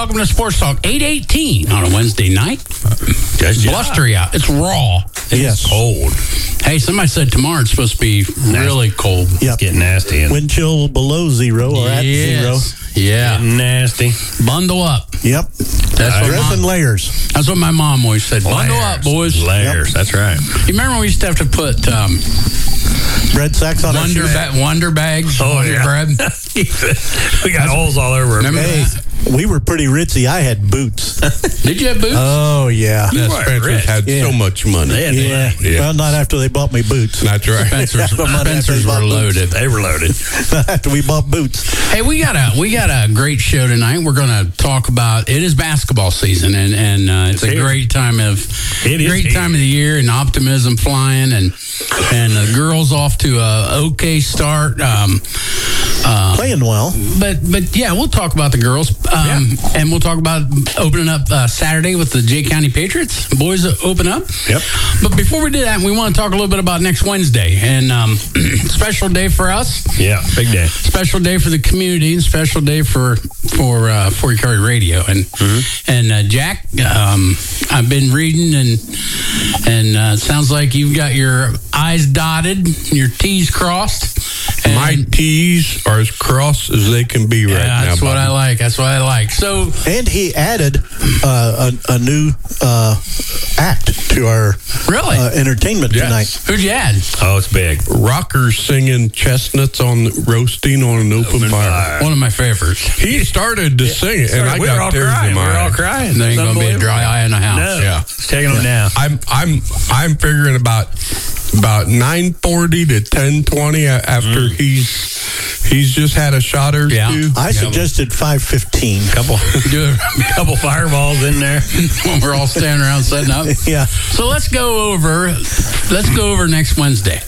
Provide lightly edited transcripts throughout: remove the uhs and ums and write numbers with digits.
welcome to Sports Talk 8:18 on a Wednesday night. Blustery out. It's raw. It's cold. Hey, somebody said tomorrow it's supposed to be really cold. Yep. It's getting nasty. Wind chill below zero or at zero. Yeah. Getting nasty. Bundle up. Yep. Dress in layers. That's what my mom always said. Bundle up, boys. Layers. That's right. You remember we used to have to put Bread sacks on our shoes. Wonder bags on your bread? We got holes all over. Remember that? We were pretty ritzy. I had boots. Did you have boots? Oh, yeah. Spencer's had so much money. Yeah. Well, not after they bought me boots. That's right. Spencer's were loaded. They were loaded. After we bought boots. Hey, we got a great show tonight. We're going to talk about it is basketball season, and it's a great time of time of the year, and optimism flying, and the girls off to a okay start. Playing well. But yeah, we'll talk about the girls, and we'll talk about opening up Saturday with the Jay County Patriots. Boys open up. Yep. But before we do that, we want to talk a little bit about next Wednesday, and special day for us. Yeah, big day. Special day for the community, and special day for Fort Curry Radio. And Jack, I've been reading, and it sounds like you've got your I's dotted, and your T's crossed. My T's are as cross as they can be right now. That's what I like. That's what I like. So, and he added a new act to our entertainment tonight. Who'd you add? Oh, it's big. Rockers singing chestnuts on roasting on an open fire. One of my favorites. He started to sing it, and I got tears in my eyes. We're all crying. There ain't gonna be a dry eye in the house. No. Yeah, it's taking them down. I'm figuring about 9:40 to 10:20 after he's just had a shot or two. I suggested 5:15. Couple fireballs in there when we're all standing around setting up. Yeah. So let's go over next Wednesday.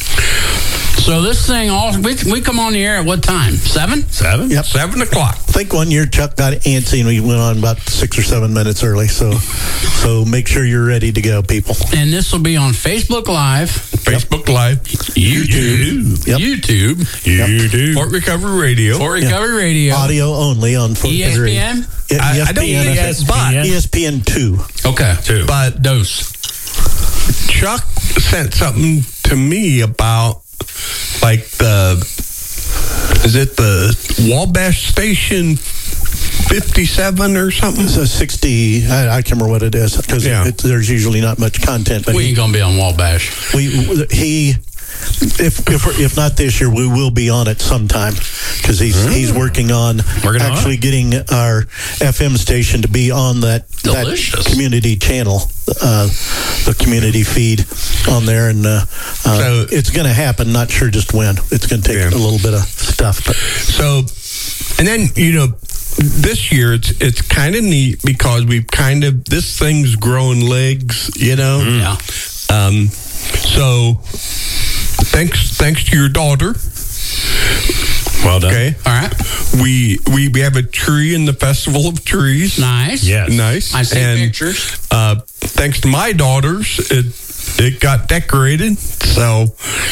So this thing, we come on the air at what time? 7? 7? Yep. 7 o'clock. I think one year Chuck got antsy and we went on about 6 or 7 minutes early. So make sure you're ready to go, people. And this will be on Facebook Live. Facebook Live. YouTube. Yep. YouTube. Fort Recovery Radio. Fort Recovery Radio. Audio only on Fort Recovery. ESPN? I don't think ESPN 2. Okay. 2. But Dose. Chuck sent something to me about is it the Wabash Station 57 or something? It's a 60. I can't remember what it is because there's usually not much content. But we ain't gonna be on Wabash. If not this year, we will be on it sometime because he's working on getting our FM station to be on that community channel, the community feed on there, and so it's going to happen. Not sure just when. It's going to take a little bit of stuff. But. So, and then this year it's kind of neat because this thing's growing legs. Yeah. So. Thanks to your daughter. Well done. Okay. All right. We have a tree in the Festival of Trees. Nice. Yes. Nice. I see pictures. Thanks to my daughters, it got decorated. So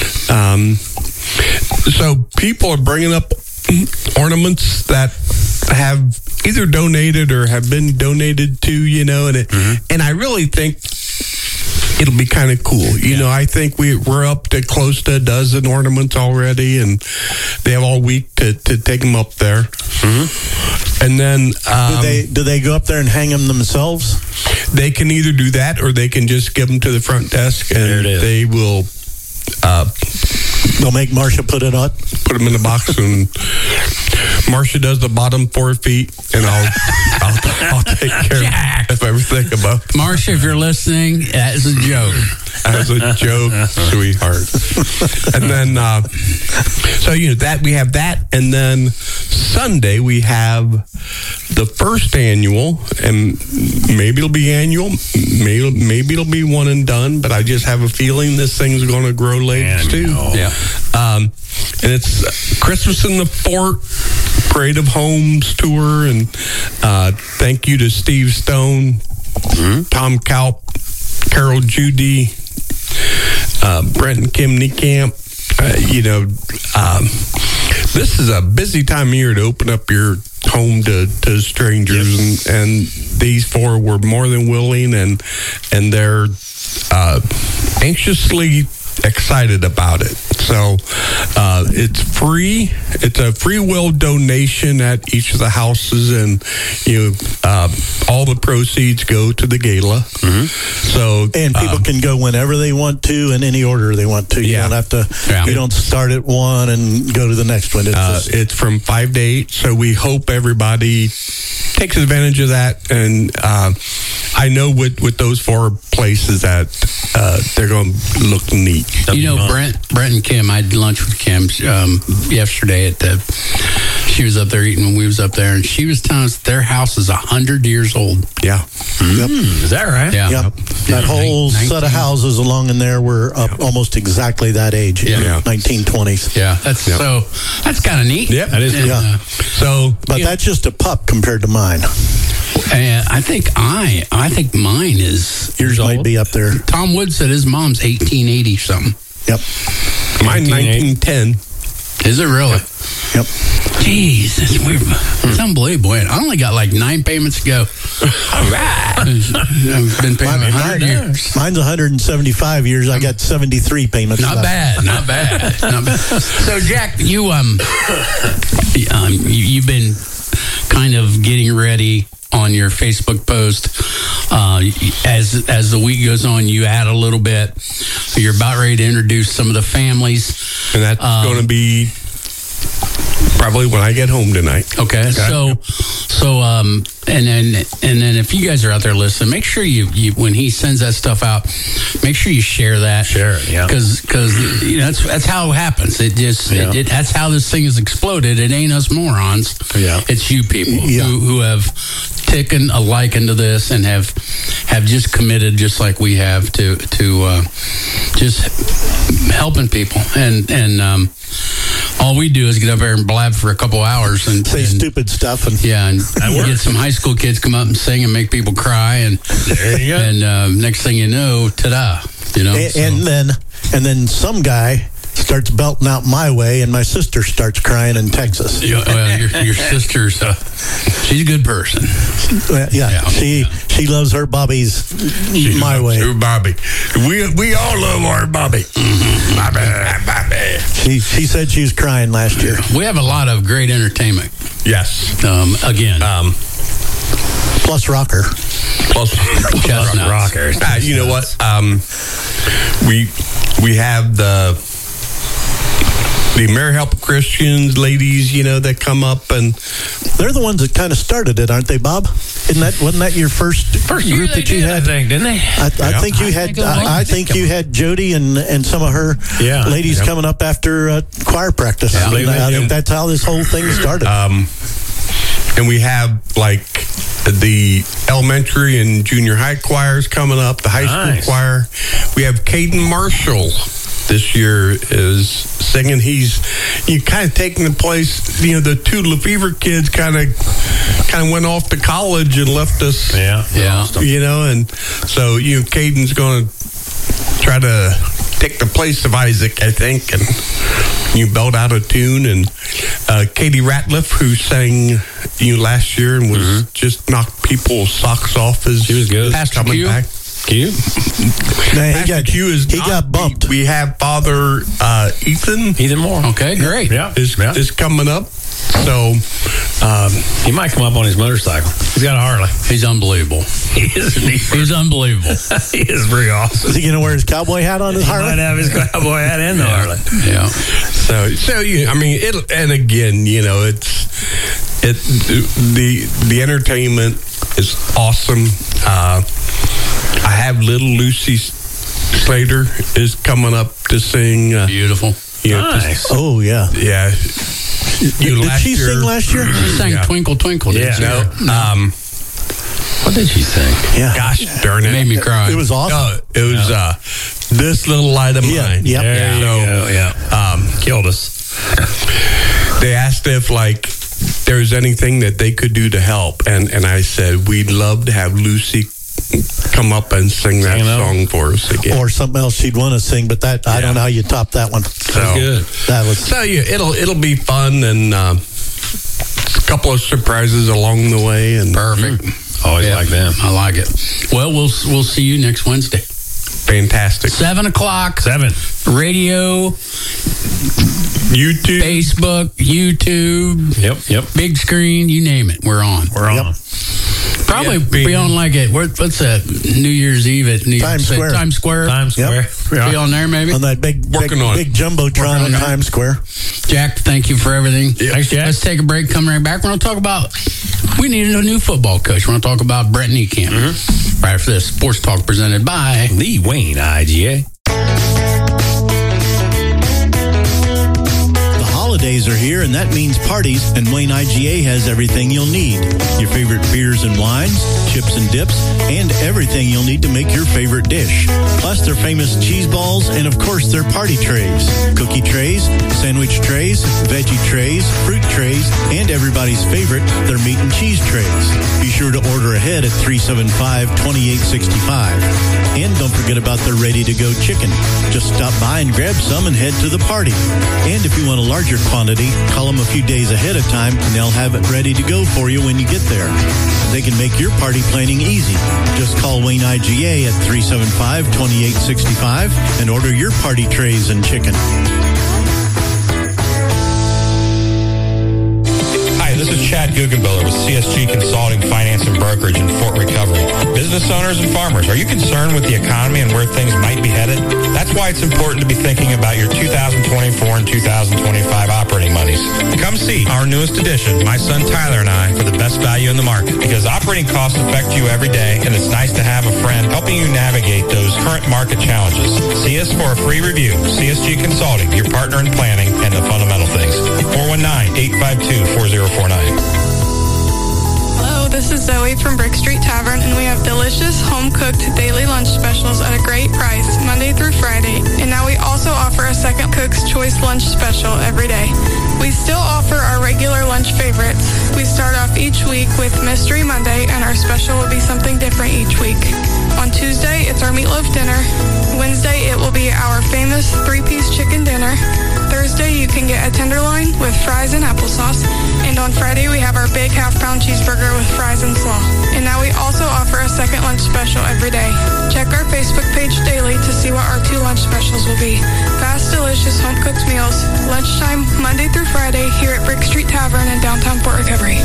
people are bringing up ornaments that have either donated or have been donated to, and I really think it'll be kind of cool. I think we're up to close to a dozen ornaments already, and they have all week to take them up there. And then do they go up there and hang them themselves? They can either do that or they can just give them to the front desk, and they will. They'll make Marcia put it on. Put them in the box, and Marcia does the bottom 4 feet, and I'll take care of everything above. Marcia, if you're listening, that's a joke. As a joke, sweetheart. And then, that we have that, and then Sunday we have the first annual, and maybe it'll be annual, maybe it'll be one and done, but I just have a feeling this thing's going to grow legs too. Yeah. And it's Christmas in the Fort, Parade of Homes tour, and thank you to Steve Stone, Tom Kalp, Carol Judy, Brent and Kim Niekamp. This is a busy time of year to open up your home to strangers, and these four were more than willing, and they're anxiously excited about it. So it's free. It's a free will donation at each of the houses, and all the proceeds go to the gala. So people can go whenever they want to, in any order they want to. You don't have to. You don't start at one and go to the next one. It's from 5 to 8. So we hope everybody takes advantage of that. And I know with those four places that they're going to look neat. Brent and Kim, I had lunch with Kim yesterday she was up there eating when we was up there, and she was telling us their house is 100 years old. Yeah. Yep. Is that right? Yeah. Yep. That whole set of houses along in there were up almost exactly that age. Yeah. 1920s. Yeah. That's kind of neat. Yep. That is. But that's just a pup compared to mine. And I think mine is yours old. Might be up there. Tom Wood said his mom's 1880 something. Yep. Mine 1910. Is it really? Yep. Jeez, it's unbelievable. I only got like 9 payments to go. All right. I've been paying 100 years. Mine's 175 years. I got 73 payments. Not bad. So, Jack, you've been kind of getting ready on your Facebook post. As the week goes on, you add a little bit. You're about ready to introduce some of the families. And that's going to be probably when I get home tonight. Okay. So and then if you guys are out there listening, make sure you when he sends that stuff out, make sure you share that. Share it, yeah. Because that's how it happens. That's how this thing has exploded. It ain't us morons. Yeah. It's you people who have taken a liking to this and have just committed, just like we have, to just helping people. And all we do is get up there and blab for a couple hours and say stupid stuff, and get some high school kids come up and sing and make people cry, and there you go. And next thing you know, ta-da! And then some guy starts belting out my way, and my sister starts crying in Texas. Your sister's she's a good person. She loves her Bobby's my way. Her Bobby. We all love our Bobby. Bobby. She said she was crying last year. We have a lot of great entertainment. Yes. Again. Plus rocker. Plus rockers. You know what? We have the AmeriHelp Christians ladies, that come up, and they're the ones that kind of started it, aren't they, Bob? Wasn't that your first group that you had? I think, didn't they? I think you had. I think you had Jody and some of her ladies coming up after choir practice. Yeah. I think that's how this whole thing started. And we have like the elementary and junior high choirs coming up, the high school choir. We have Caden Marshall this year is singing. He's kind of taking the place. The two Lefevre kids kind of went off to college and left us. Yeah. And so Caden's going to try to take the place of Isaac, I think, and you belt out a tune. And Katie Ratliff, who sang last year and was just knocked people's socks off as she was good. Pastor coming back. Q? He got bumped. We have Father Ethan Moore. Okay, great. Is coming up. So he might come up on his motorcycle. He's got a Harley. He's unbelievable. He's unbelievable. He is pretty awesome. Is he going to wear his cowboy hat on his Harley? He might have his cowboy hat and the Harley. Yeah. So I mean, and again, it's the entertainment is awesome. I have little Lucy Slater is coming up to sing. Beautiful. Nice. Oh yeah. Yeah. Did she sing last year? She sang Twinkle Twinkle. Yeah. No. What did she sing? Yeah. Gosh darn it. Made me cry. It was awesome. It was This Little Light of Mine. Yep. There you go. Yeah. Killed us. They asked if there's anything that they could do to help, and I said we'd love to have Lucy come up and sing that song for us again, or something else she'd want to sing. But I don't know how you top that one. So good. That was it'll be fun, and a couple of surprises along the way. And perfect. Always like them. I like it. Well, we'll see you next Wednesday. Fantastic. 7 o'clock. 7. Radio. YouTube. Facebook. YouTube. Yep. Big screen. You name it. We're on. Probably be on like it. What's that? New Year's Eve at Times Square. Times Square. Yep. Be on there maybe. On that big jumbotron in Times Square. Jack, thank you for everything. Thanks, Jack. Let's take a break. Come right back. We're going to talk about. We needed a new football coach. We're going to talk about Brent Niekamp. Right after this, Sports Talk presented by the Wayne IGA. Holidays are here, and that means parties, and Wayne IGA has everything you'll need. Your favorite beers and wines, chips and dips, and everything you'll need to make your favorite dish. Plus their famous cheese balls, and of course their party trays. Cookie trays, sandwich trays, veggie trays, fruit trays, and everybody's favorite, their meat and cheese trays. Be sure to order ahead at 375-2865. And don't forget about their ready-to-go chicken. Just stop by and grab some and head to the party. And if you want a larger quantity, call them a few days ahead of time and they'll have it ready to go for you when you get there. They can make your party planning easy. Just call Wayne IGA at 375-2865 and order your party trays and chicken. This is Chad Guggenbiller with CSG Consulting, Finance, and Brokerage in Fort Recovery. Business owners and farmers, are you concerned with the economy and where things might be headed? That's why it's important to be thinking about your 2024 and 2025 operating monies. Come see our newest addition, my son Tyler and I, for the best value in the market. Because operating costs affect you every day, and it's nice to have a friend helping you navigate those current market challenges. See us for a free review. CSG Consulting, your partner in planning and the fundamental things. 419-852-4049. Hello, this is Zoe from Brick Street Tavern, and we have delicious home-cooked daily lunch specials at a great price, Monday through Friday. And now we also offer a second Cook's Choice lunch special every day. We still offer our regular lunch favorites. We start off each week with Mystery Monday, and our special will be something different each week. On Tuesday, it's our meatloaf dinner. Wednesday, it will be our famous 3-piece chicken dinner. Thursday, you can get a tenderloin with fries and applesauce. And on Friday, we have our big half-pound cheeseburger with fries and slaw. And now we also offer a second lunch special every day. Check our Facebook page daily to see what our 2 lunch specials will be. Fast, delicious, home-cooked meals. Lunchtime, Monday through Friday, here at Brick Street Tavern in downtown Fort Recovery.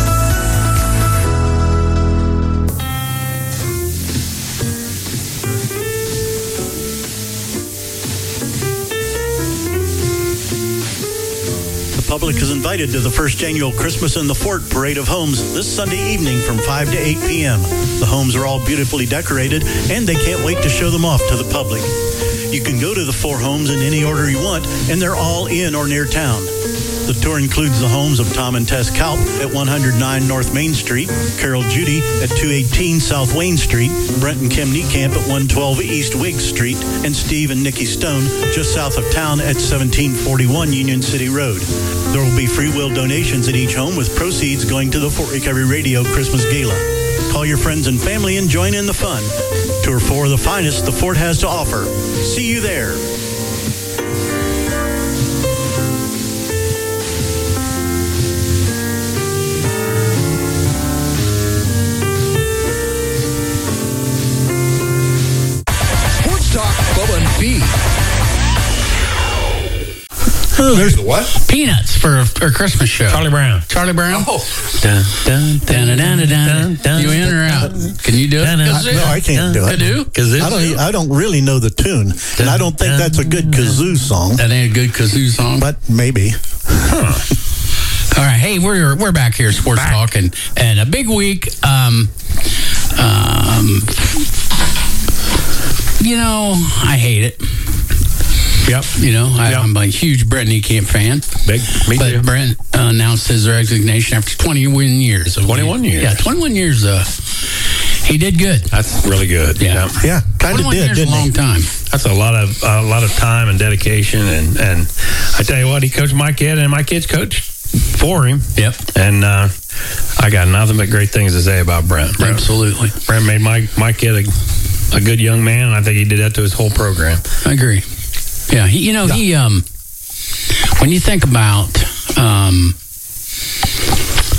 The public is invited to the first annual Christmas in the Fort Parade of Homes this Sunday evening from 5 to 8 p.m. The homes are all beautifully decorated, and they can't wait to show them off to the public. You can go to the 4 homes in any order you want, and they're all in or near town. The tour includes the homes of Tom and Tess Kalp at 109 North Main Street, Carol Judy at 218 South Wayne Street, Brent and Kim Niekamp at 112 East Wiggs Street, and Steve and Nikki Stone just south of town at 1741 Union City Road. There will be free will donations at each home with proceeds going to the Fort Recovery Radio Christmas Gala. Call your friends and family and join in the fun. Tour 4 of the finest the Fort has to offer. See you there. There's what? Peanuts for a Christmas show. Charlie Brown. Charlie Brown? Oh. Dun, dun, dun, dun, dun, dun, You in or out? Can you do it? No, I can't do it. Kazoo? I don't really know the tune, and I don't think that's a good kazoo song. That ain't a good kazoo song? But maybe. All right. Hey, we're back here, Sports Talk, and a big week. You know, I hate it. Yep. You know, I'm a huge Brent Niekamp fan. Me too. But Brent announced his resignation after 21 years. 21 years. Yeah, 21 years. He did good. That's really good. Yeah, kind of did, didn't he? A long time. That's a lot of time and dedication, and I tell you what, he coached my kid, and my kids coached for him. Yep. And I got nothing but great things to say about Brent. Absolutely. Brent made my kid a good young man, and I think he did that to his whole program. I agree. Yeah, he when you think about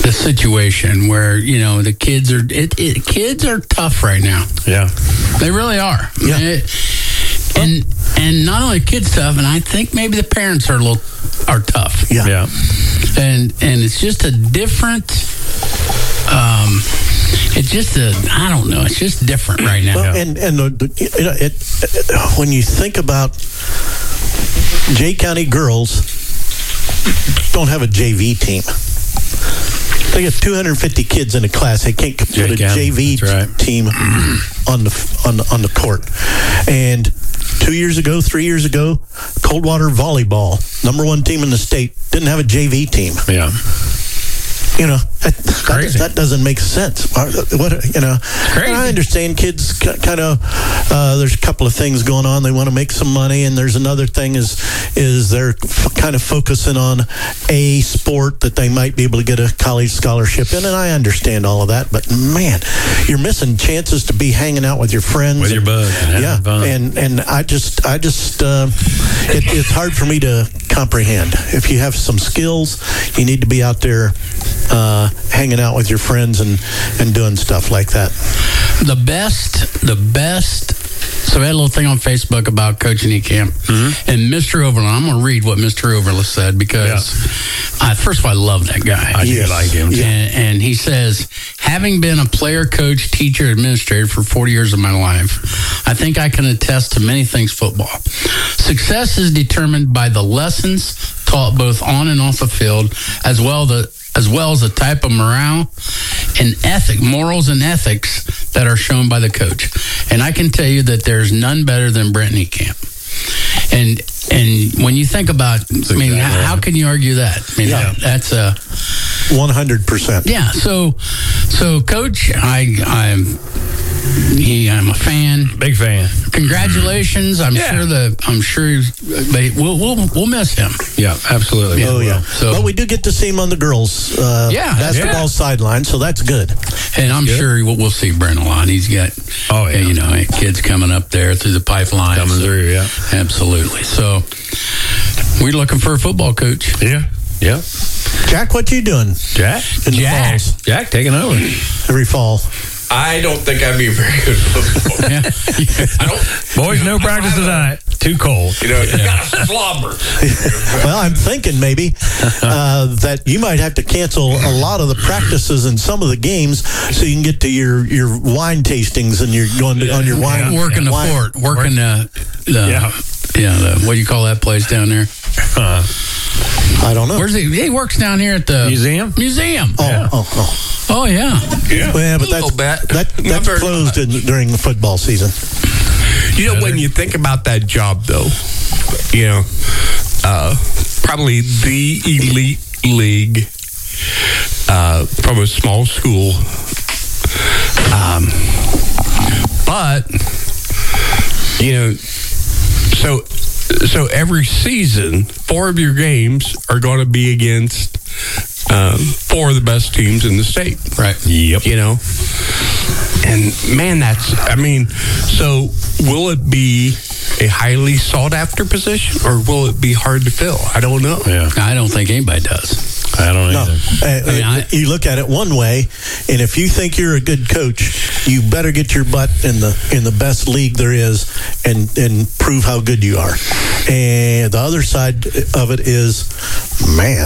the situation where the kids are kids are tough right now. Yeah, they really are. Yeah. And not only kids tough, and I think maybe the parents are tough. Yeah. And it's just a different. It's just I don't know. It's just different right now. Well, and when you think about Jay County girls, don't have a JV team. They got 250 kids in a class. They can't put a JV team on the court. And 3 years ago, Coldwater volleyball, #1 team in the state, didn't have a JV team. Yeah. That doesn't make sense. Crazy. I understand kids kind of. There's a couple of things going on. They want to make some money, and there's another thing is they're kind of focusing on a sport that they might be able to get a college scholarship in, and I understand all of that. But man, you're missing chances to be hanging out with your friends, with your buds, and fun. and I just it's hard for me to comprehend. If you have some skills, you need to be out there hanging out with your friends and doing stuff like that. The best. So we had a little thing on Facebook about coaching camp, and Mr. Overland. I'm going to read what Mr. Overland said because, first of all, I love that guy. I do like him. Yeah. And he says, having been a player, coach, teacher, administrator for 40 years of my life, I think I can attest to many things football. Success is determined by the lessons taught both on and off the field, as well as the type of morals and ethics that are shown by the coach. And I can tell you that there's none better than Brent Niekamp. And when you think about, how can you argue that? That's a 100%. Yeah. So Coach, I'm a fan, big fan. Congratulations! I'm sure, but we'll miss him. Yeah, absolutely. Oh yeah. So, but we do get to see him on the girls' basketball sideline, so that's good. And I'm sure we'll see Brent a lot. He's got kids coming up there through the pipeline through. Yeah, absolutely. So we're looking for a football coach. Yeah. Yeah. Jack, what you doing? Jack taking over every fall. I don't think I'd be very good at football. Boys, no practice tonight. Too cold. You gotta slobber. Well, I'm thinking maybe that you might have to cancel a lot of the practices and some of the games so you can get to your wine tastings and you're going on your wine. Working the fort. Working the what do you call that place down there? I don't know. Where's he works down here at the museum. Oh yeah. Well, but that's closed during the football season. When you think about that job, though, probably the elite league from a small school, but so every season, 4 of your games are going to be against 4 of the best teams in the state. Right. Yep. And man, so will it be a highly sought after position or will it be hard to fill? I don't know. Yeah. I don't think anybody does. I don't either. You look at it one way, and if you think you're a good coach, you better get your butt in the best league there is and prove how good you are. And the other side of it is, man,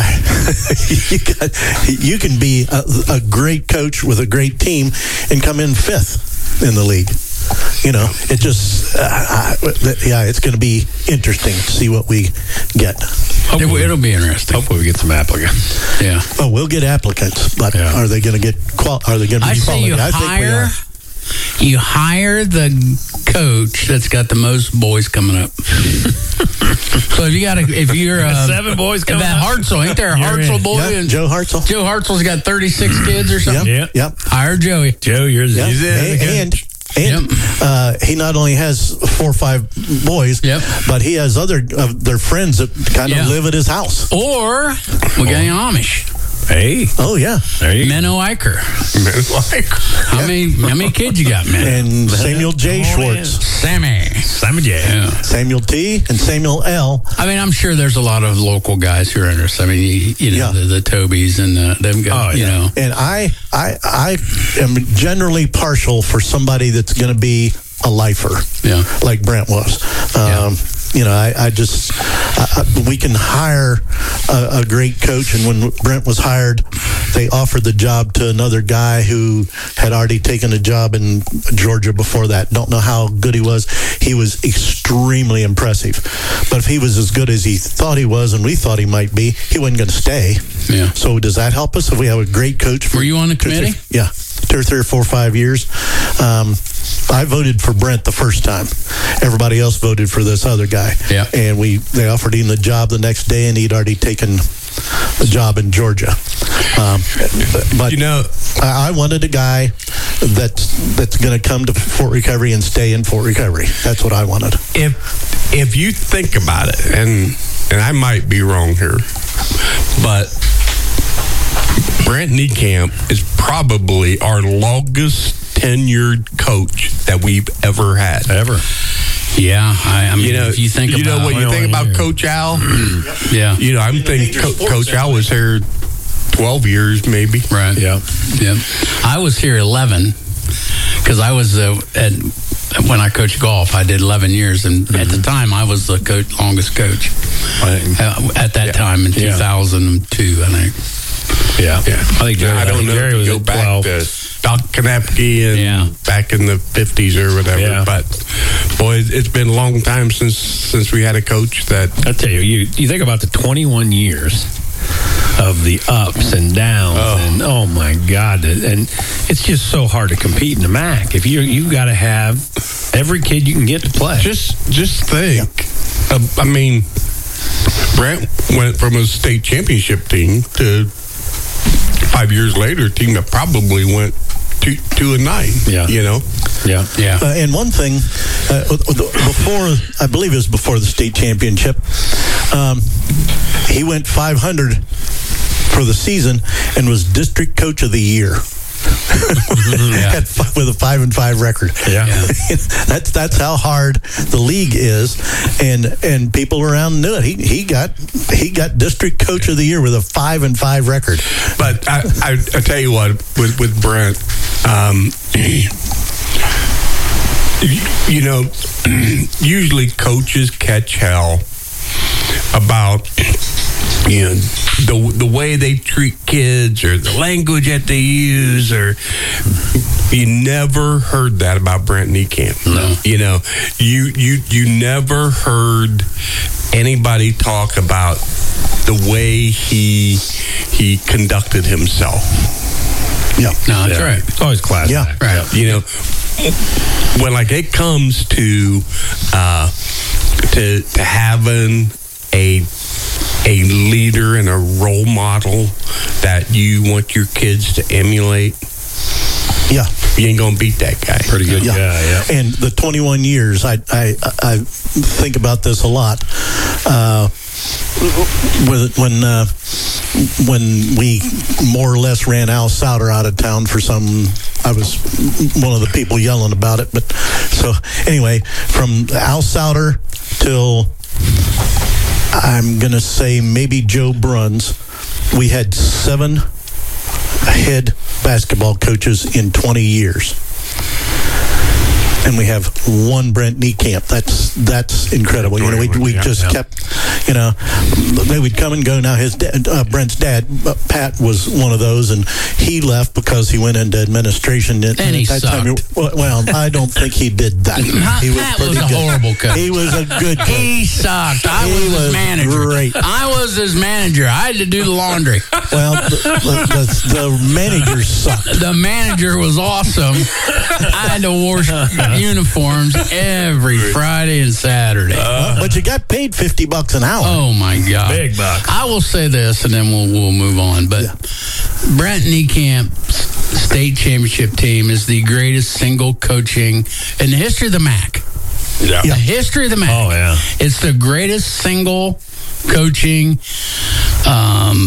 you can be a great coach with a great team and come in 5th in the league. It just, it's going to be interesting to see what we get. It'll be interesting. Hopefully we get some applicants. Yeah. Oh, we'll get applicants, but are they going to get? Are they going to be quality? I think we are. You hire the coach that's got the most boys coming up. So if you're 7 boys coming up, Hartzell, ain't there a Hartzell boy? Yeah, Joe Hartzell. Joe Hartzell's got 36 kids or something. Yep. Hire Joey. Joe, he's in. And he not only has 4 or 5 boys, but he has other of their friends that kind of live at his house. Or we got Amish. Hey. Oh, yeah. There you Menno Eicher. How many kids you got, man? And Samuel J. Schwartz. Sammy J. Yeah. Samuel T. and Samuel L. I mean, I'm sure there's a lot of local guys who are interested. I mean, you know, the Tobys and them guys, you know. And I am generally partial for somebody that's going to be a lifer, like Brent was. You know, I just we can hire a great coach, and when Brent was hired, they offered the job to another guy who had already taken a job in Georgia before that. Don't know how good he was. He was extremely impressive, but if he was as good as he thought he was, and we thought he might be, he wasn't going to stay. Yeah. So does that help us if we have a great coach? Were you on the committee? 2 or 3 or 4 or 5 years. I voted for Brent the first time. Everybody else voted for this other guy. Yeah. And they offered him the job the next day, and he'd already taken a job in Georgia. But you know, I wanted a guy that's going to come to Fort Recovery and stay in Fort Recovery. That's what I wanted. If you think about it, and I might be wrong here, but Brent Niekamp is probably our longest tenured coach that we've ever had. Yeah, I mean, you know, if you think about when you think about Coach Al, you know, I'm thinking Coach Al was here 12 years, maybe. Right. Yeah. I was here 11 because I was when I coached golf. I did 11 years, and at the time, I was the longest coach at that time in 2002, I think. Yeah. I think Jerry, I don't know Jerry if was you go back 12. to Doc Knapke and back in the 50s or whatever. But boy, it's been a long time since we had a coach that. I tell you think about the 21 years of the ups and downs, and oh my God, and it's just so hard to compete in the MAC. If you got to have every kid you can get to play. Just think. I mean, Brent went from a state championship team to 5 years later, a team that probably went 2-9. Yeah, you know. Yeah. And one thing, before, I believe it was before the state championship, he went 500 for the season and was district coach of the year. With a 5-5 record. That's how hard the league is, and people around knew it. He got district coach of the year with a 5-5 record. But I tell you what, with Brent, you know, usually coaches catch hell about, you know, the way they treat kids or the language that they use, or you never heard that about Brent Niekamp. No. You know, you never heard anybody talk about the way he conducted himself. Yeah. No, that's right. It's always class. Yeah. Right. You know, when like it comes to having a leader and a role model that you want your kids to emulate, you ain't gonna beat that guy. Pretty good guy, yeah. And the 21 years, I think about this a lot. When we more or less ran Al Souter out of town for some, I was one of the people yelling about it. But so anyway, from Al Souter till I'm going to say maybe Joe Bruns, we had 7 head basketball coaches in 20 years. And we have 1 Brent Niekamp. That's incredible. You know, we just kept, you know, they would come and go. Now his dad, Brent's dad, Pat, was one of those, and he left because he went into administration. And he sucked. Well, I don't think he did that. He Pat was a horrible coach. He was a good coach. He sucked. I was his manager. Great. I was his manager. I had to do the laundry. Well, the manager sucked. The manager was awesome. I had to wash uniforms every Friday and Saturday. But you got paid $50 an hour. Oh my God, big bucks. I will say this, and then we'll move on. But Brent Niekamp's state championship team is the greatest single coaching in the history of the MAC. Yeah. The history of the MAC. Oh yeah, it's the greatest single coaching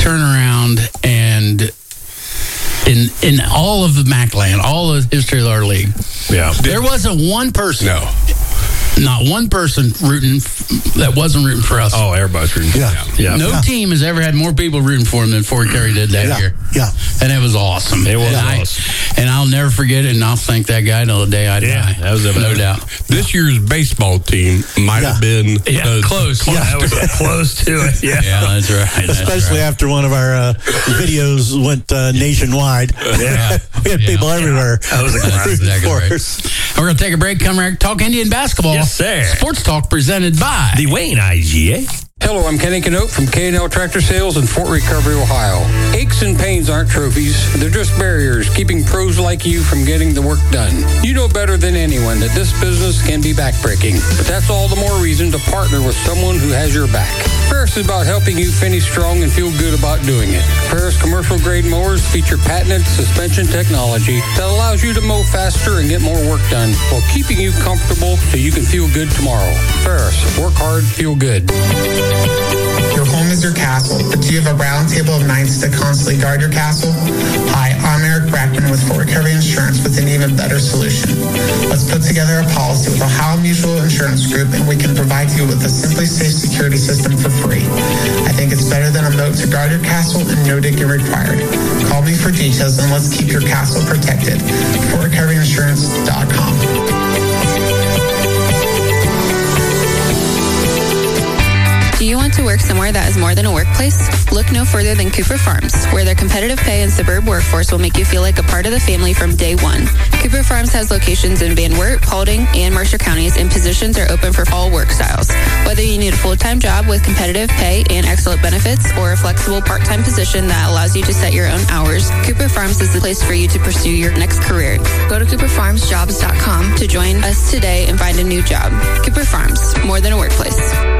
turn around and in all of the MAC-land, all of the history of our league, there wasn't one person. No. Not one person that wasn't rooting for us. Oh, everybody's rooting. Yeah. No team has ever had more people rooting for him than Fort Carey did that year. Yeah. And it was awesome. It was awesome. And I'll never forget it, and I'll thank that guy till the day I die. That was no doubt. This year's baseball team might have been close. That was close to it. Yeah, that's right. Especially after one of our videos went nationwide. Yeah. We had people everywhere. That was exactly right. We're going to take a break, come back, talk Indian basketball. Yes, sir. Sports Talk presented by the Wayne IGA. Hello, I'm Kenny Canote from K&L Tractor Sales in Fort Recovery, Ohio. Aches and pains aren't trophies. They're just barriers keeping pros like you from getting the work done. You know better than anyone that this business can be backbreaking, but that's all the more reason to partner with someone who has your back. Ferris is about helping you finish strong and feel good about doing it. Ferris commercial grade mowers feature patented suspension technology that allows you to mow faster and get more work done while keeping you comfortable so you can feel good tomorrow. Ferris, work hard, feel good. Your home is your castle, but do you have a round table of knights to constantly guard your castle? Hi, I'm Eric Brackman with Fort Recovery Insurance with an even better solution. Let's put together a policy with Ohio Mutual Insurance Group, and we can provide you with a Simply Safe security system for free. I think it's better than a moat to guard your castle and no digging required. Call me for details and let's keep your castle protected. FortRecoveryInsurance.com. Do you want to work somewhere that is more than a workplace? Look no further than Cooper Farms, where their competitive pay and suburb workforce will make you feel like a part of the family from day one. Cooper Farms has locations in Van Wert, Paulding, and Mercer counties, and positions are open for all work styles. Whether you need a full-time job with competitive pay and excellent benefits, or a flexible part-time position that allows you to set your own hours, Cooper Farms is the place for you to pursue your next career. Go to CooperFarmsJobs.com to join us today and find a new job. Cooper Farms, more than a workplace.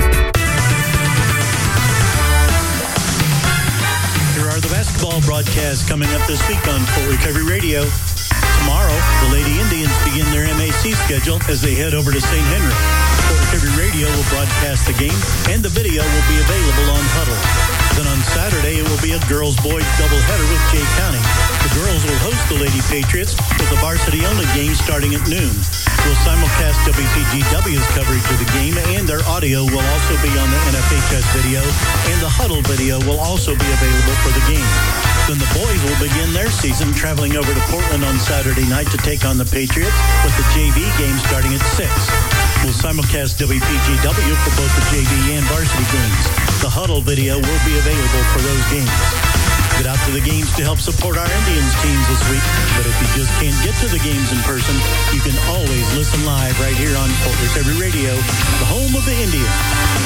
The basketball broadcast coming up this week on Fort Recovery Radio. Tomorrow, the Lady Indians begin their MAC schedule as they head over to St. Henry. Fort Recovery Radio will broadcast the game, and the video will be available on Huddle. Then on Saturday, it will be a girls-boys doubleheader with Jay County. The girls will host the Lady Patriots with a varsity-only game starting at noon. We'll simulcast WPGW's coverage of the game, and their audio will also be on the NFHS video, and the Huddle video will also be available for the game. Then the boys will begin their season traveling over to Portland on Saturday night to take on the Patriots with the JV game starting at 6. We'll simulcast WPGW for both the JV and varsity games. The Huddle video will be available for those games. Get out to the games to help support our Indians teams this week. But if you just can't get to the games in person, you can always listen live right here on Fort Recovery Radio, the home of the Indians.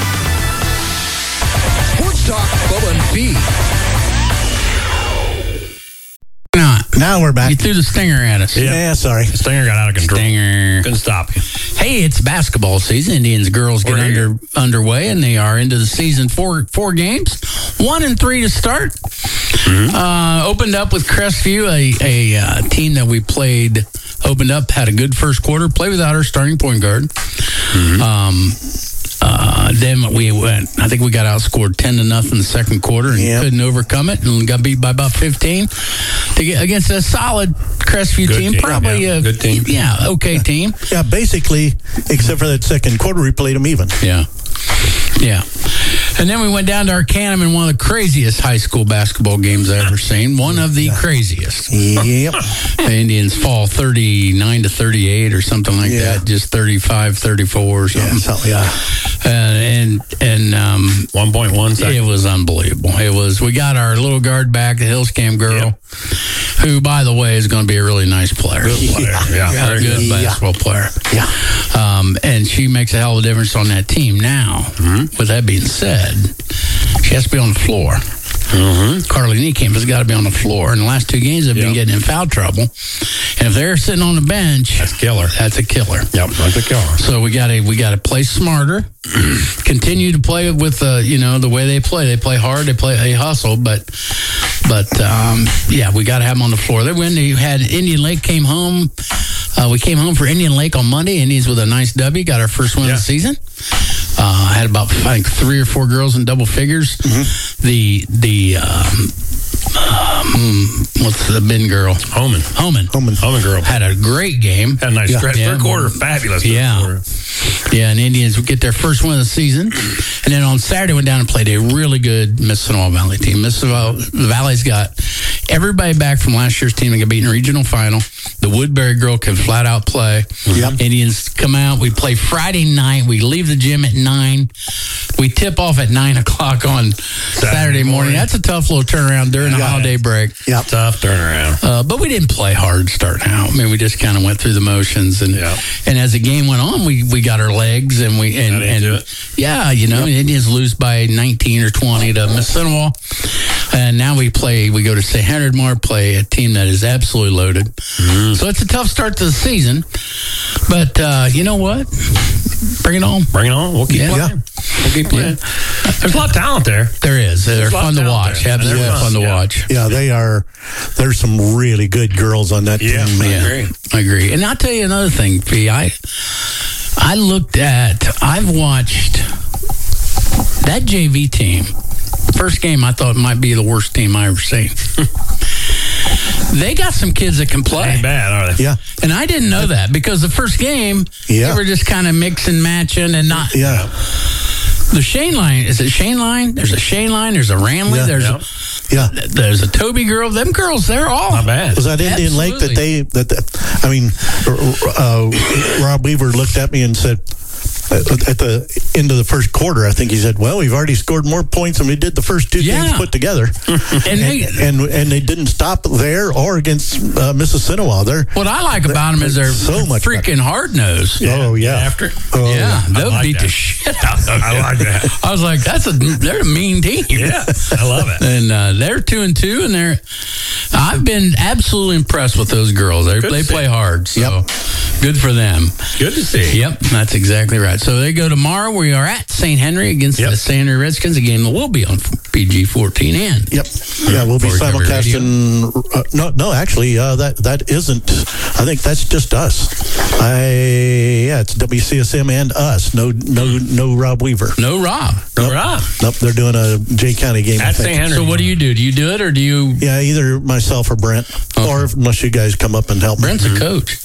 Sports Talk, Bubba and P. Now we're back. You threw the stinger at us. Yeah, sorry. The stinger got out of control. Stinger. Couldn't stop you. Hey, it's basketball season. Indians girls get underway, and they are into the season. Four games, 1 and 3 to start. Mm-hmm. Opened up with Crestview, a team that we played. Opened up, had a good first quarter. Played without our starting point guard. Mm-hmm. Then we went. I think we got outscored 10-0 in the second quarter and couldn't overcome it, and got beat by about 15 to get against a solid Crestview team. Probably a good team. Yeah, okay team. Yeah, basically, except for that second quarter, we played them even. Yeah. And then we went down to Arcanum in one of the craziest high school basketball games I've ever seen. One of the craziest. Yep. The Indians fall 39-38 or something like that. Just 35-34 or something. And 1.1 seconds. It was unbelievable. We got our little guard back, the Hillscam girl, who, by the way, is going to be a really nice player. Good player. A good basketball player. Yeah. And she makes a hell of a difference on that team. Now, with that being said, she has to be on the floor. Carly Niekamp has got to be on the floor. In the last 2 games, they've been getting in foul trouble. And if they're sitting on the bench, that's killer. That's a killer. Yep, that's a killer. So we got to play smarter. Continue to play with the way they play. They play hard. They hustle. But we got to have them on the floor. They win. You had Indian Lake came home. We came home for Indian Lake on Monday. Indians with a nice W. Got our first win of the season. Had about, I think, 3 or 4 girls in double figures. What's the bin girl? Homan girl had a great game. Had a nice stretch. Third quarter, fabulous. And Indians would get their first win of the season. And then on Saturday, went down and played a really good Mississauga Valley team. Mississauga Valley's got everybody back from last year's team that got beat in the regional final. The Woodbury girl can flat out play. Indians come out. We play Friday night. We leave the gym at 9. We tip off at 9 o'clock on Saturday morning. That's a tough little turnaround during the holiday break. Tough turnaround. But we didn't play hard starting out. I mean, we just kind of went through the motions. And as the game went on, we got our legs. And Indians lose by 19 or 20 to Mississauga. And now we go to St. Henry Mar, play a team that is absolutely loaded. So it's a tough start to the season. But you know what? Bring it on. Bring it on. We'll keep playing. We'll keep playing. There's a lot of talent there. There is. They're fun to watch. Absolutely fun to watch. Yeah, they are. There's some really good girls on that team. I agree. And I'll tell you another thing, P. I've watched that JV team. First game, I thought it might be the worst team I ever seen. They got some kids that can play. Ain't bad, are they? Yeah. And I didn't know that because the first game, they were just kind of mixing, matching, and not. Yeah. The Shane line, is it Shane line? There's a Shane line, there's a Ramley, there's a Toby girl. Them girls, they're all not bad. Was that Indian Lake Rob Weaver looked at me and said, at the end of the first quarter, I think he said, "Well, we've already scored more points than we did the first 2 games put together." and they didn't stop there or against Mississauga. What I like about them is they're so much freaking hard nosed. Oh yeah, they'll beat the shit out of them. I like that. I was like, they're a mean team. Yeah, I love it. And they're 2-2, and I've been absolutely impressed with those girls. They play hard. So good for them. Good to see. Yep, that's exactly right. So they go tomorrow. We are at St. Henry against the St. Henry Redskins, a game that will be on PG-14N. We'll be simulcasting. Actually, that isn't. I think that's just us. It's WCSM and us. No Rob Weaver. No Rob. Nope. They're doing a Jay County game at St. Henry. So what do you do? Do you do it or do you? Yeah, either myself or Brent, or unless you guys come up and help. Brent's a coach.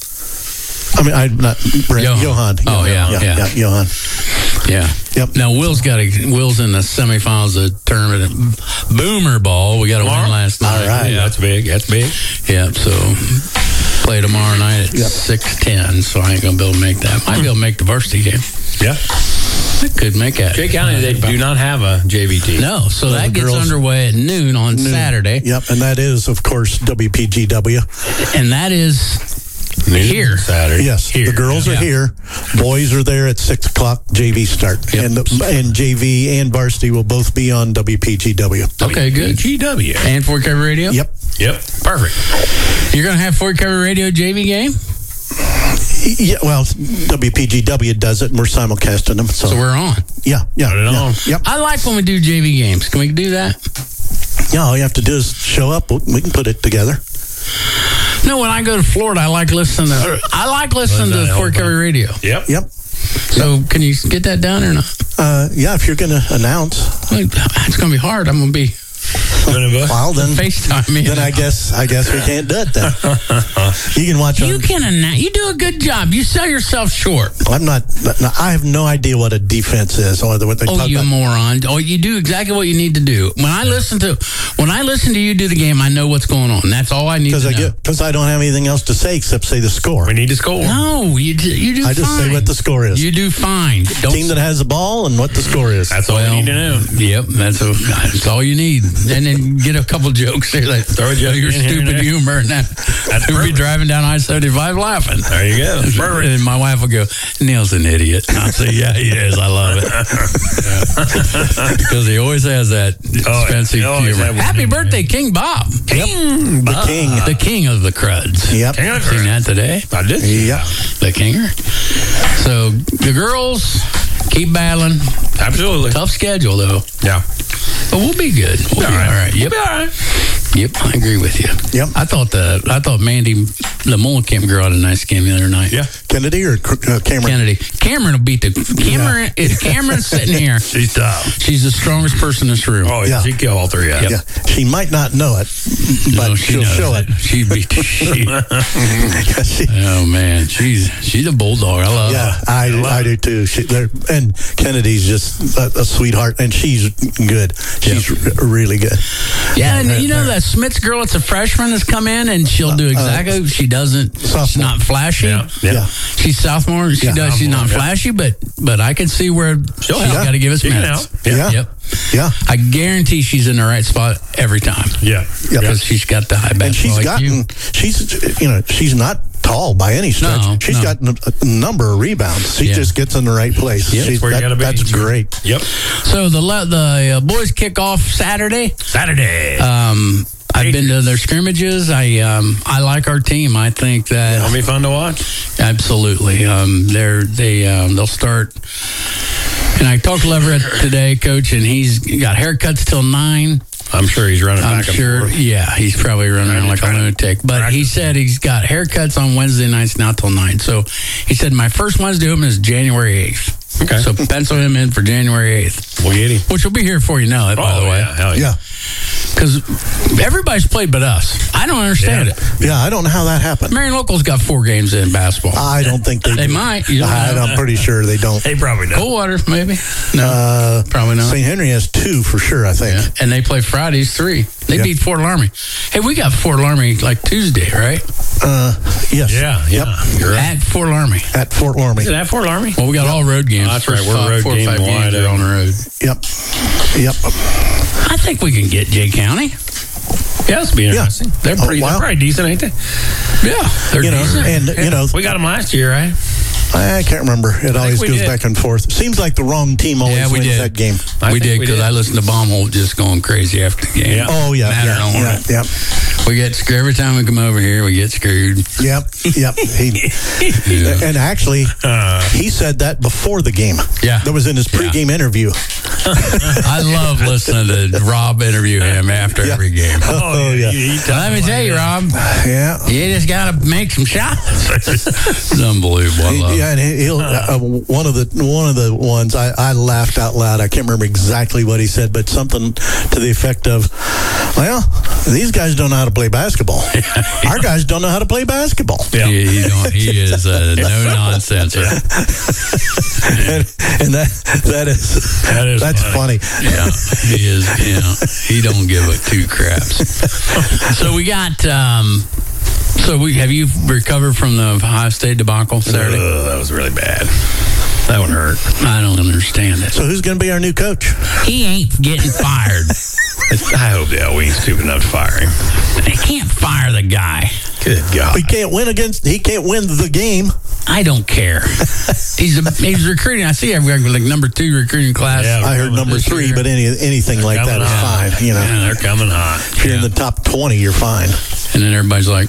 I mean, I'm not Brent. Johan. Oh, yeah. Johan. Yeah. Yep. Now, Will's in the semifinals of the tournament at Boomer Ball. We got a win last night. All right. Yeah, that's big. Yeah, so play tomorrow night at 6:10, so I ain't going to be able to make that. Might be able to make the varsity game. Yeah. I could make that. Jay County, they do not have a JV team. No, so that gets underway at noon on Saturday. Yep, and that is, of course, WPGW. And that is here Saturday. Yes, the girls are here. Boys are there at 6 o'clock. JV start, and JV and varsity will both be on WPGW. Okay, good. WPGW and Fort Recovery Radio. Yep, perfect. You're going to have Fort Recovery Radio JV game. Yeah, well, WPGW does it, and we're simulcasting them. So we're on. Yeah. Yep. I like when we do JV games. Can we do that? Yeah, all you have to do is show up. We can put it together. No, when I go to Florida, I like listening to Fort Recovery Radio. Yep. So can you get that done or not? If you're going to announce. It's going to be hard. I'm going to be... Well, then FaceTime me. Then I guess we can't do it then. You can watch. You can announce. You do a good job. You sell yourself short. I'm not. I have no idea what a defense is or what they talk about. You moron! Oh, you do exactly what you need to do. When I listen to you do the game, I know what's going on. That's all I need to know. Because I don't have anything else to say except say the score. We need to score. No, you do. I just say what the score is. You do fine. Team that has the ball and what the score is. That's all you need to know. Yep, that's all you need. And then get a couple jokes there, like throw your stupid humor, and we'll be driving down I-75 laughing. There you go. And my wife will go, "Neil's an idiot." And I'll say, "Yeah, he is. I love it." Because he always has that fancy humor. Happy birthday, King Bob. King Bob. The king of the cruds. Yep. Seen that today? I did. Yep. The kinger. So the girls keep battling. Absolutely. Tough schedule, though. Yeah. But we'll be good. We'll be all right. Yep. We'll be all right. Yep, I agree with you. Yep. I thought Mandy, the Mullenkamp girl, had a nice game the other night. Yeah. Kennedy or Cameron? Kennedy. Cameron will beat the Cameron. If Cameron's sitting here, she's tough. She's the strongest person in this room. Oh yeah, she kill all three. Yeah. She might not know it, but she'll show it. She beat the shit. Oh man, she's a bulldog. I love her. Yeah, I do too. And Kennedy's just a sweetheart, and she's good. She's really good. Yeah, and you know that Smith's girl, it's a freshman that's come in, and she'll do exactly. She doesn't. Sophomore. She's not flashy. Yeah. She's sophomore. She's not flashy, but I can see where she's got to give us minutes. Yep. Yeah. I guarantee she's in the right spot every time. Yeah. Because she's got the high basketball IQ. She's not tall by any stretch. She's got a number of rebounds. She just gets in the right place. Yep. That's great. Yep. So the boys kick off Saturday. I've been to their scrimmages. I like our team. I think that it'll be fun to watch. Absolutely. They'll start. And I talked to Leverett today, Coach, and he's got haircuts till 9. I'm sure he's running back and forth. Yeah, he's probably running around like a lunatic. But he said he's got haircuts on Wednesday nights now till 9. So he said my first Wednesday open is January 8th. Okay. So pencil him in for January 8th. We'll get him. Which will be here before you know it, by the way. Yeah, hell yeah. Because everybody's played but us. I don't understand it. Yeah, I don't know how that happened. Marion Local's got 4 games in basketball. I don't think they do. They might. I'm pretty sure they don't. They probably don't. Coldwater, maybe. No, probably not. St. Henry has 2 for sure, I think. Yeah. And they play Fridays 3. They beat Fort Laramie. Hey, we got Fort Laramie like Tuesday, right? Yes. Yeah. Yep. You're right. At Fort Laramie. At Fort Laramie. Is it at Fort Laramie? Well, we got all road games. Oh, that's right. We're road 4 or 5 games are on the road. Yep. I think we can get Jay County. Yeah, that'll be interesting. They're probably decent, ain't they? Yeah, they're decent. And we got them last year, right? I can't remember. It always goes back and forth. Seems like the wrong team always wins that game. We did because I listened to Baumholt just going crazy after the game. Yeah. Oh yeah, yeah. We get screwed every time we come over here. We get screwed. Yep. And actually, he said that before the game. Yeah, that was in his pregame interview. I love listening to Rob interview him after every game. Oh yeah. Let me tell you, Rob. Yeah. You just got to make some shots. It's unbelievable. I love and he'll one of the ones I laughed out loud. I can't remember exactly what he said, but something to the effect of, "Well, these guys don't know how to play basketball. Our guys don't know how to play basketball." Yeah, he is a no nonsense. And that's funny. Yeah, he is. He don't give a 2 craps. So we got. Have you recovered from the Ohio State debacle Saturday? That was really bad. That one hurt. I don't understand it. So who's going to be our new coach? He ain't getting fired. I hope we ain't stupid enough to fire him. They can't fire the guy. Good God. He can't win the game. I don't care. He's recruiting. I see everybody like number 2 recruiting class. Yeah, I heard number 3, year. But anything like that is fine. Yeah, they're coming hot. If you're in the top 20, you're fine. And then everybody's like,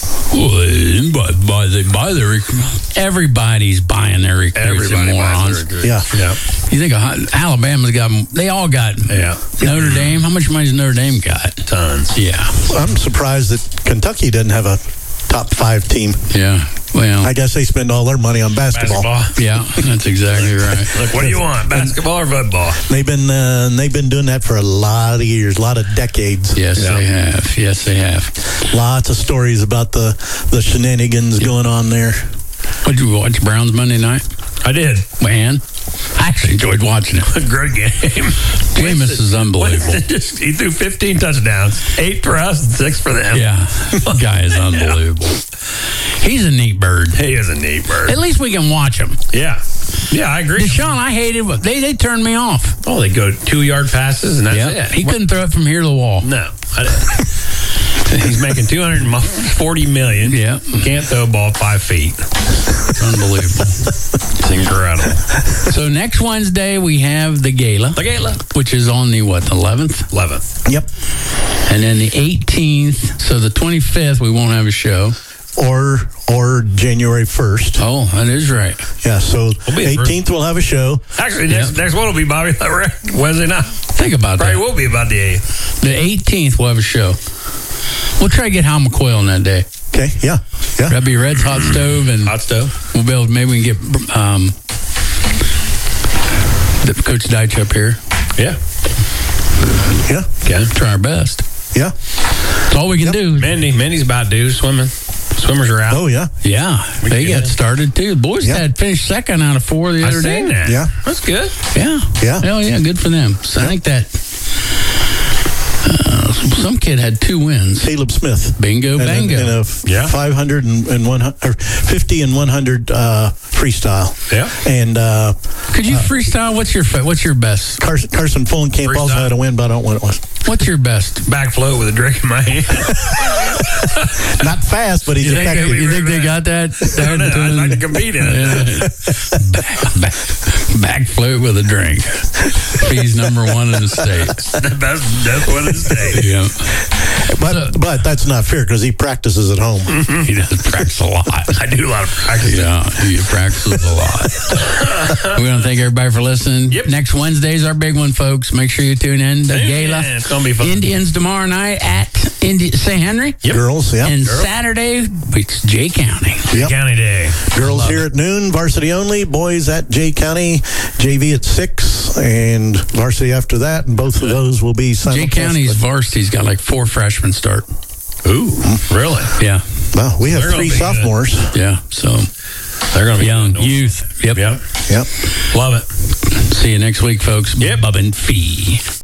everybody's buying their recruits and morons. Yeah. You think Alabama's got them? They all got Notre Dame. How much money does Notre Dame got? Tons. Yeah. I'm surprised that Kentucky doesn't have a top 5 team. Yeah. Well, I guess they spend all their money on basketball. Yeah, that's exactly right. Look, what do you want, basketball or football? They've been doing that for a lot of years, a lot of decades. Yes, they have. Yes, they have. Lots of stories about the shenanigans going on there. Did you watch Browns Monday night? I did. Man, I actually enjoyed watching it. A great game. Jameis is unbelievable. He threw 15 touchdowns, 8 for us and 6 for them. Yeah, guy is unbelievable. He's a neat bird. He is a neat bird. At least we can watch him. Yeah, I agree. Deshaun, I hated. They turned me off. Oh, they go 2-yard passes and that's it. He couldn't throw it from here to the wall. No. He's making $240 million. Yeah. Can't throw a ball 5 feet. It's unbelievable. It's incredible. So next Wednesday we have the gala. The gala. Which is on the 11th? 11th. Yep. And then the 18th, so the 25th we won't have a show. Or January 1st. Oh, that is right. Yeah, so 18th we'll have a show. Actually, next one will be Bobby Wednesday night. Think about that. Probably will be about the 8th. The 18th we'll have a show. We'll try to get Hal McCoy on that day. Okay, yeah. That'd be Red's Hot Stove. And Hot Stove. We'll be able, maybe we can get Coach Deitch up here. Yeah. Okay. Try our best. Yeah. That's all we can do. Mindy's about due swimming. Swimmers are out. Oh, yeah. Yeah. They got started, too. The boys had finished second out of 4 the other day. That. Yeah. That's good. Yeah. Hell yeah, good for them. So I think that some kid had 2 wins. Caleb Smith. Bingo, bango. In a 500 and 100, or 50 and 100 freestyle. Yeah. And could you freestyle? What's your best? Carson Fulenkamp also had a win, but I don't know what it was. What's your best? Back float with a drink in my hand. Not fast, but he's effective. You think they got that? I'd like to compete in it. Back float with a drink. He's number 1 in the state. The best one in the state. Yeah. But that's not fair because he practices at home. He does practice a lot. I do a lot of practice. Yeah, he practices a lot. We want to thank everybody for listening. Yep. Next Wednesday's our big one, folks. Make sure you tune in. The Gala. It's going to be fun. Indians tomorrow night at St. Henry. Yep. Girls, yeah. And Saturday, it's Jay County. Yep. County Day. Girls here at noon, varsity only. Boys at Jay County, JV at 6, and varsity after that. And both of those will be simultaneous. Jay County's varsity's got like 4 freshmen start. Ooh, really? Yeah. Well, we have 3 sophomores. Yeah, so they're going to be young youth. Yep. Yep. Love it. See you next week, folks. Yep. Bub and Fee.